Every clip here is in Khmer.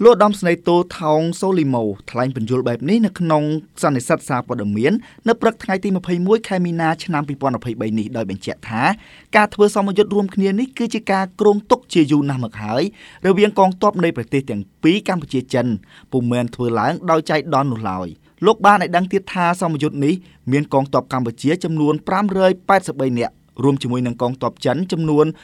លោកដំស្នេហ៍តូថោងសូលីម៉ូថ្លែងបញ្យល់បែបនេះនៅក្នុងសន្និសីទសារព័ត៌មាននៅព្រឹកថ្ងៃទី21ខែមីនាឆ្នាំ2023នេះដោយបញ្ជាក់ថាការធ្វើសមយុទ្ធរួមគ្នានេះគឺជាការគ្រោងទុកជាយូរណាស់មកហើយរវាងកងទ័ពនៃប្រទេសទាំងពីរកម្ពុជាចិនពុំមែនធ្វើឡើងដោយចៃដន្យនោះឡើយលោកបានឲ្យដឹងទៀតថាសមយុទ្ធនេះមានកងទ័ពកម្ពុជាចំនួន583នាក់រួមជាមួយនឹងកងទ័ពចិនចំនួន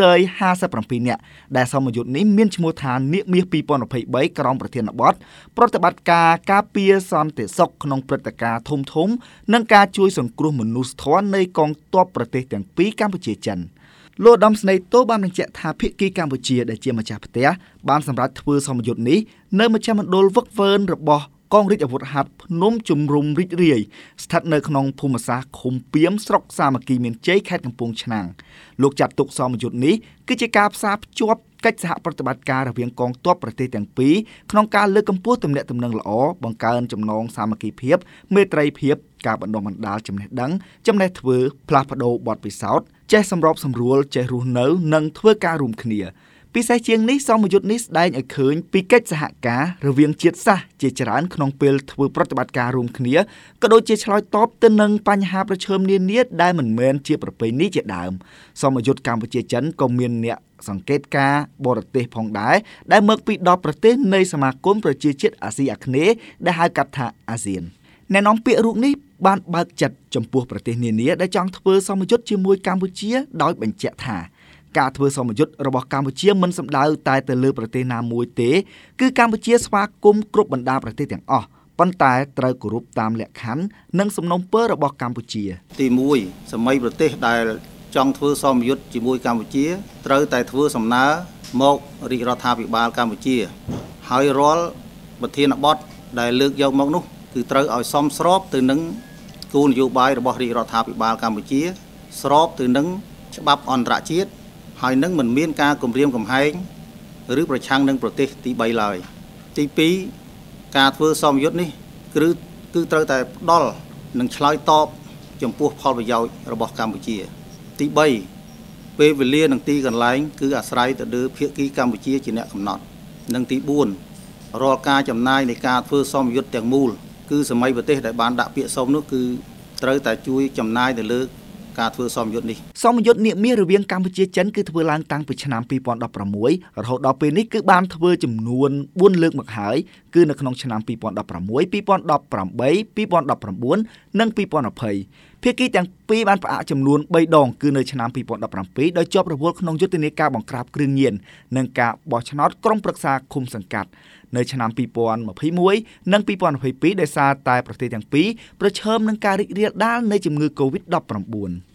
257នាក់ដែលសមយុទ្ធនេះមានឈ្មោះថានាគមាស2023ក្រោមប្រធានបទប្រតិបត្តិការការពារសន្តិសុខក្នុងព្រឹត្តិការណ៍ធំៗនិងការជួយសង្គ្រោះមនុស្សធម៌នៃកងទ័ពប្រទេសទាំងពីរកម្ពុជាចិនលោកដំស្នេហ៍តូបានបញ្ជាក់ថាភាគីកម្ពុជាដែលជាម្ចាស់ផ្ទះបានសម្រេចធ្វើសមយុទ្ធនេះនៅមជ្ឈមណ្ឌលវឹកវើរបស់កងរាជអាវុធហត្ថភ្នំជំរុំរីករាយស្ថិតនៅក្នុងភូមិសាស្ត្រឃុំពីមស្រុកសាមគ្គីមានជ័យខេត្តកំពង់ឆ្នាំងលោកចាត់ទុកសមយុទ្ធនេះគឺជាការផ្សារភ្ជាប់កិច្ចសហប្រតិបត្តិការរវាងកងទ័ពប្រទេសទាំងពីរក្នុងការលើកកម្ពស់ទំនាក់ទំនងល្អបង្កើនចំណងសាមគ្គីភាពមេត្រីភាពការបណ្ដុះបណ្ដាលចំណេះដឹងចំណេះធ្វើផ្លាស់ប្ដូរបទពិសោធន៍ចេះសម្របសម្រួលចេះរស់នៅនិងធ្វើការរួមគ្នាពិសេសជាងនេះសមយុទ្ធនេះស្ដែងឲ្យឃើញពីកិច្ចសហការរវាងជាតិសាសន៍ជាច្រើនក្នុងពេលធ្វើប្រតិបត្តិការរួមគ្នាក៏ដូចជាឆ្លើយតបទៅនឹងបញ្ហាប្រឈមនានាដែលមិនមែនជាប្រពៃណីជាដើមសមយុទ្ធកម្ពុជាចិនក៏មានអ្នកសង្កេតការបរទេសផងដែរដែលមកពី10ប្រទេសនៃសមាគមប្រជាជាតិអាស៊ីអាគ្នេយ៍ដែលហៅកាត់ថាអាស៊ានអ្នកនាំពាក្យរូបនេះបានបើកចិត្តចំពោះប្រទេសនានាដែលចង់ធ្វើសមយុទ្ធជាមួយកម្ពុជាដោយបញ្ជាក់ថាការធ្វើសមយុទ្ធរបស់កម្ពុជាមិនសំដៅតែទៅលើប្រទេសណាមួយទេគឺកម្ពុជាស្វាគមន៍គ្រប់បណ្ដាប្រទេសទាំងអស់ប៉ុន្តែត្រូវគោរពតាមលក្ខខណ្ឌនិងសំណុំពររបស់កម្ពុជាទី1សម័យប្រទេសដែលចង់ធ្វើសមយុទ្ធជាមួយកម្ពុជាត្រូវតែធ្វើសំណើមករាជរដ្ឋាភិបាលកម្ពុជាហើយរាល់ប្រធានបទដែលលើកយកមកនោះគឺត្រូវឲ្យសមស្របទៅនឹងគោលនយោបាយរបស់រាជរដ្ឋាភិបាលកម្ពុជាស្របទៅនឹងច្បាប់អន្តរជាតិហើយនឹងមិនមានការគំរាមកំហែងឬប្រឆាំងនឹងប្រទេសទី3ឡើយទី2ការធ្វើសមយុទ្ធនេះគឺត្រូវតែផ្ដល់និងឆ្លើយតបចំពោះផលប្រយោជន៍របស់កម្ពុជាទី3ពេលវេលានិងទីកន្លែងគឺអាស្រ័យទៅលើភាគីកម្ពុជាជាអ្នកកំណត់និងទី4រាល់ការចំណាយនៃការធ្វើសមយុទ្ធទាំងមូលគឺសម័យប្រទេសដែលបានដាក់ពាក្យសមនោះគឺត្រូវតែជួយចំណាយទៅលើការធ្វើសមយុទ្ធនេះសមយុទ្ធនាគមាសរវាងកម្ពុជាចិនគឺធ្វើឡើងតាំងពីឆ្នាំ2016រហូតដល់ពេលនេះគឺបានធ្វើចំនួន4លើកមកហើយគឺនៅក្នុងឆ្នាំ2016 2018 2019 និង2020ភាគីទាំងពីរបានផ្អាកចំនួន3ដងគឺនៅឆ្នាំ2017ដោយជាប់រវល់ក្នុងយុទ្ធនាការបង្ក្រាបគ្រឿងញៀននិងការបោះឆ្នោតក្រុមប្រឹក្សាឃុំសង្កាត់នៅឆ្នាំ2021និង2022ដោយសារតែប្រទេសទាំងពីរប្រឈមនឹងការរីករាលដាលនៃជំងឺ Covid-19